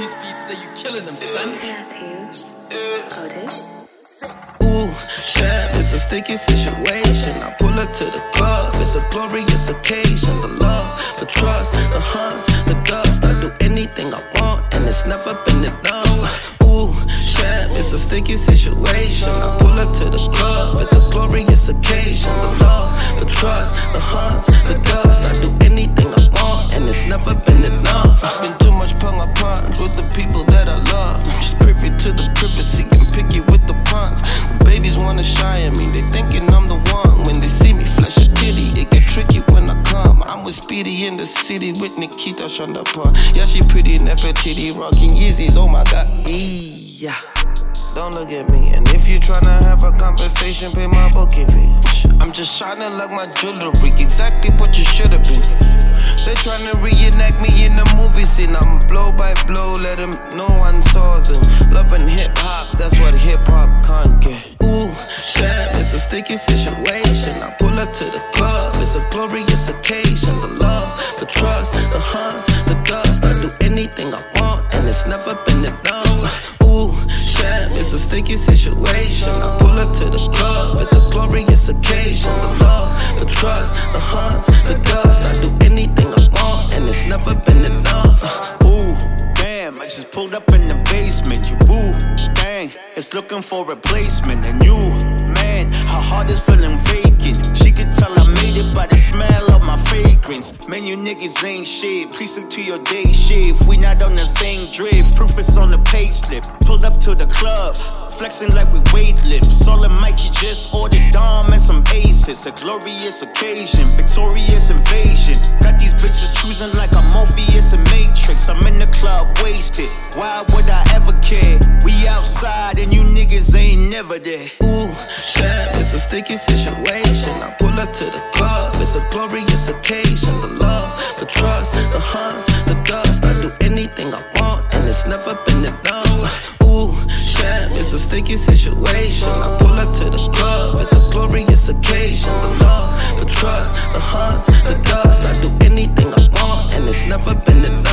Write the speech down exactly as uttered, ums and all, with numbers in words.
Speedster, you killing them, son. Ooh, shit, it's a sticky situation. I pull up to the club, it's a glorious occasion. The love, the trust, the hunts, the dust. I do anything I want, and it's never been enough. Ooh, shit, it's a sticky situation. I pull up to the club, it's a glorious occasion. The love, the trust, the hunts, the dust. I do anything I want, and it's never been enough. I've been too much pung upon with the people that I love. I'm just privy to the privacy and picky with the puns. The babies wanna shy at me, they thinking I'm the one. When they see me flash a titty, it get tricky when I come. I'm with Speedy in the city with Nikita Shondapur. Yeah, she pretty in F T D, rocking Yeezys, oh my god. Yeah. Don't look at me, and if you tryna have a conversation, pay my booking fee. I'm just shining like my jewelry, exactly what you should've been. They tryna reenact me in the movie scene. I'm blow by blow, let them know I'm sourcing. Loving hip hop, that's what hip hop can't get. Ooh, shit, it's a sticky situation. I pull up to the club, it's a glorious occasion. The love, the trust, the hunts, the dust. I do anything I want, and it's never been enough. Ooh, shit, it's a sticky situation. I pull up to the club, it's a glorious occasion. The love, the trust, the hunts, the dust. I do anything I want, and it's never been enough. Ooh, damn, I just pulled up in the basement. You boo, dang, it's looking for replacement. And you, man, her heart is feeling vacant. She could tell I made it by the smell of my fragrance. Man, you niggas ain't shit. Please stick to your day shift. We not on the same drift. Proof is on the pay slip. Pulled up to the club, flexing like we weightlift. Solid Mike, you just ordered Dom and some aces. A glorious occasion, victorious invasion. Got these bitches choosing like I'm Morpheus and Matrix. I'm in the club wasted. Why would I ever care? We outside and you niggas ain't never there. Ooh, shit, it's a sticky situation. I pull up to the club, it's a glorious occasion. The love, the trust, the hunts, the dust. I do anything I want, and it's never been enough. Ooh, shit, it's a sticky situation. I pull up to the club, it's a glorious occasion. The love, the trust, the hunts, the dust. I do anything I want, and it's never been enough.